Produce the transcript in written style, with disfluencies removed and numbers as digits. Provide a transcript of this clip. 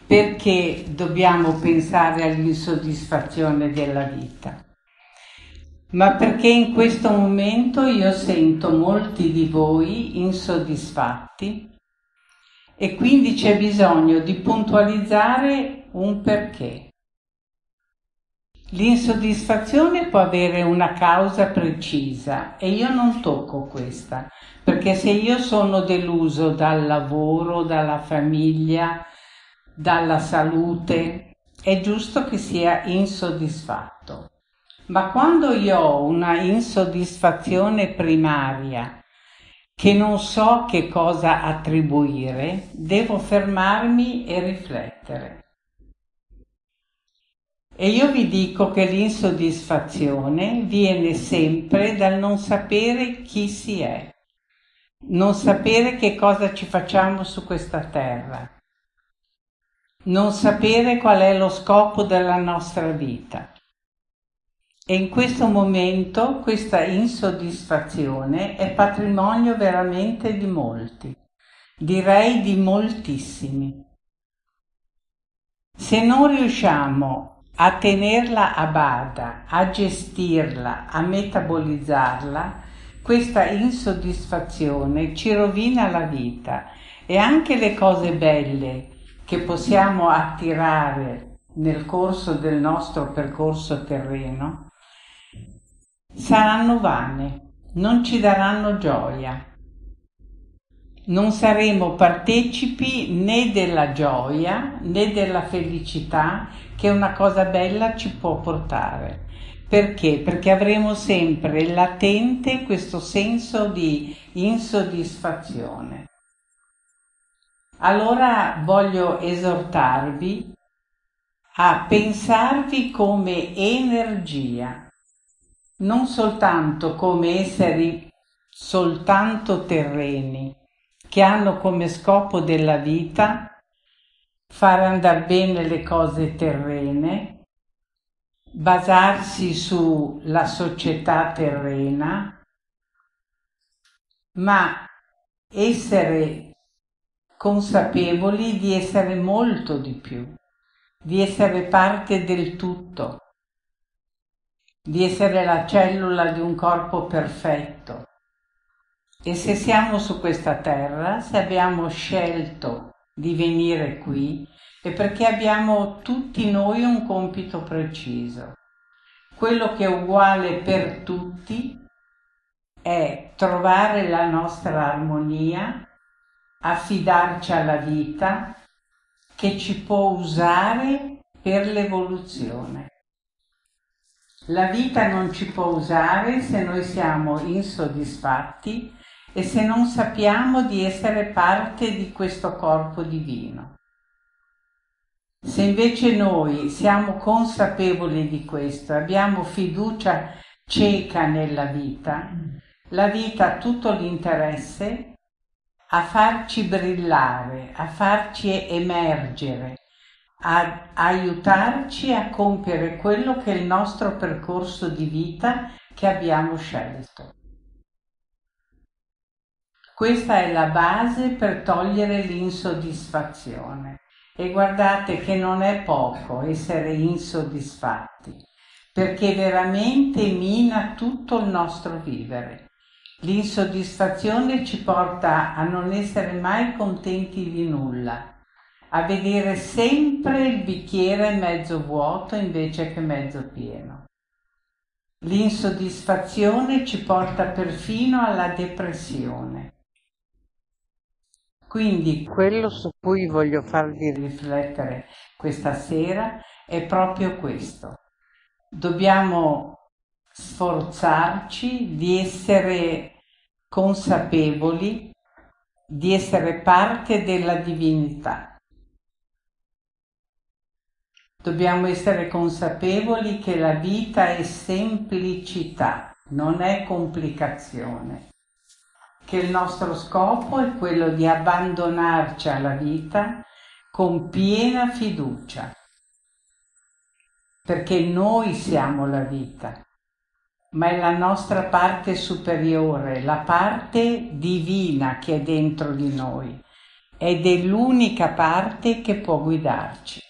Perché dobbiamo pensare all'insoddisfazione della vita? Ma perché in questo momento io sento molti di voi insoddisfatti e quindi c'è bisogno di puntualizzare un perché. L'insoddisfazione può avere una causa precisa e io non tocco questa, perché se io sono deluso dal lavoro, dalla famiglia, dalla salute, è giusto che sia insoddisfatto. Ma quando io ho una insoddisfazione primaria che non so che cosa attribuire, devo fermarmi e riflettere. E io vi dico che l'insoddisfazione viene sempre dal non sapere chi si è, non sapere che cosa ci facciamo su questa terra, non sapere qual è lo scopo della nostra vita. E in questo momento questa insoddisfazione è patrimonio veramente di molti, direi di moltissimi. Se non riusciamo a tenerla a bada, a gestirla, a metabolizzarla, questa insoddisfazione ci rovina la vita e anche le cose belle che possiamo attirare nel corso del nostro percorso terreno saranno vane, non ci daranno gioia. Non saremo partecipi né della gioia né della felicità che una cosa bella ci può portare. Perché? Perché avremo sempre latente questo senso di insoddisfazione. Allora voglio esortarvi a pensarvi come energia, non soltanto come esseri soltanto terreni, che hanno come scopo della vita far andare bene le cose terrene, basarsi sulla società terrena, ma essere consapevoli di essere molto di più, di essere parte del tutto, di essere la cellula di un corpo perfetto. E se siamo su questa terra, se abbiamo scelto di venire qui, è perché abbiamo tutti noi un compito preciso. Quello che è uguale per tutti è trovare la nostra armonia, affidarci alla vita che ci può usare per l'evoluzione. La vita non ci può usare se noi siamo insoddisfatti e se non sappiamo di essere parte di questo corpo divino. Se invece noi siamo consapevoli di questo, abbiamo fiducia cieca nella vita, la vita ha tutto l'interesse a farci brillare, a farci emergere, a aiutarci a compiere quello che è il nostro percorso di vita che abbiamo scelto. Questa è la base per togliere l'insoddisfazione. E guardate che non è poco essere insoddisfatti, perché veramente mina tutto il nostro vivere. L'insoddisfazione ci porta a non essere mai contenti di nulla, a vedere sempre il bicchiere mezzo vuoto invece che mezzo pieno. L'insoddisfazione ci porta perfino alla depressione. Quindi quello su cui voglio farvi riflettere questa sera è proprio questo. Dobbiamo sforzarci di essere consapevoli, di essere parte della divinità. Dobbiamo essere consapevoli che la vita è semplicità, non è complicazione. Che il nostro scopo è quello di abbandonarci alla vita con piena fiducia, perché noi siamo la vita, ma è la nostra parte superiore, la parte divina che è dentro di noi, ed è l'unica parte che può guidarci.